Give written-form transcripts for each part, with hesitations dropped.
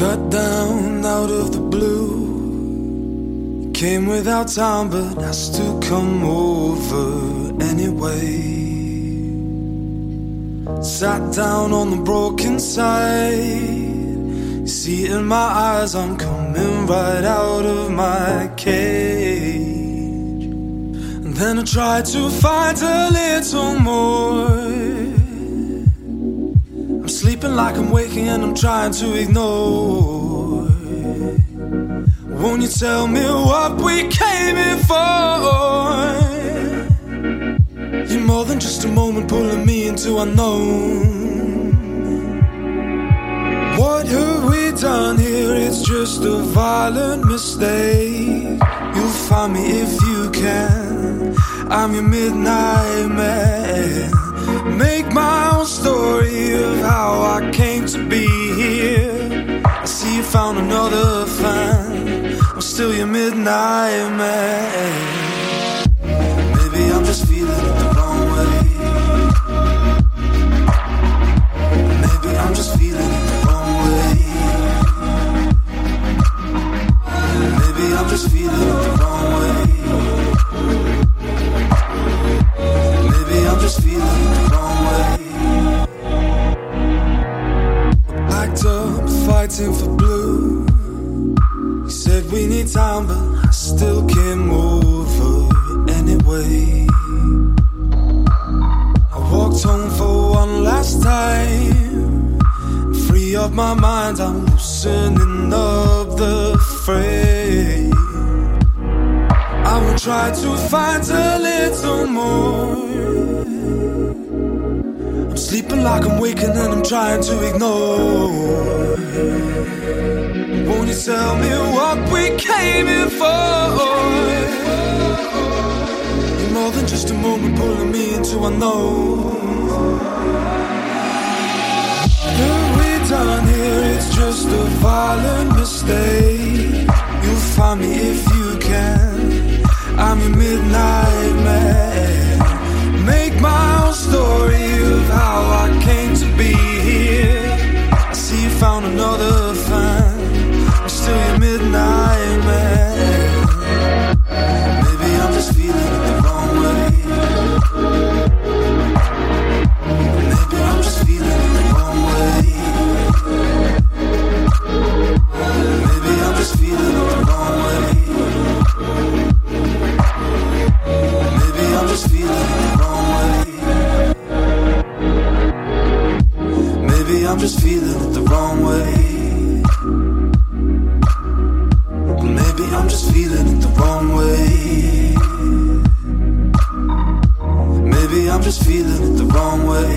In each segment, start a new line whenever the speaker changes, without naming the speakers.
Cut down out of the blue. Came without time, but I still come over anyway. Sat down on the broken side. You see in my eyes I'm coming right out of my cage. And then I try to find a little more. I'm sleeping like I'm waking and I'm trying to ignore. Won't you tell me what we came here for? You're more than just a moment pulling me into unknown. What have we done here? It's just a violent mistake. You'll find me if you can. I'm your midnight man. Make my own story of how I came to be here. I see you found another fan. I'm still your midnight man. Maybe I'm just feeling it the wrong way. Maybe I'm just feeling it the wrong way. Maybe I'm just feeling it the wrong way. Maybe I'm just feeling it the wrong way. Packed up, fighting for blue. Said we need time, but I still came over anyway. I walked home for one last time. Free up my mind, I'm loosening up the fray. I will try to find a little more. I'm sleeping like I'm waking and I'm trying to ignore. Won't you tell me what we came here for? You're more than just a moment pulling me into unknown. What we done here, it's just a violent mistake. You'll find me if you can. I'm your midnight man. Make my own story of how I came to be here. I see you found another fan. Still your midnight man. Maybe I'm just feeling it the wrong way. Maybe I'm just feeling it the wrong way. Maybe I'm just feeling it the wrong way. Maybe I'm just feeling it the wrong way. Maybe I'm just feeling it the wrong way. Maybe I'm just feeling it the wrong way. Maybe I'm just feeling it the wrong way.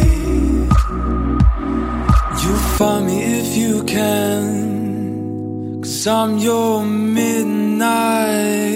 You find me if you can, 'cause I'm your midnight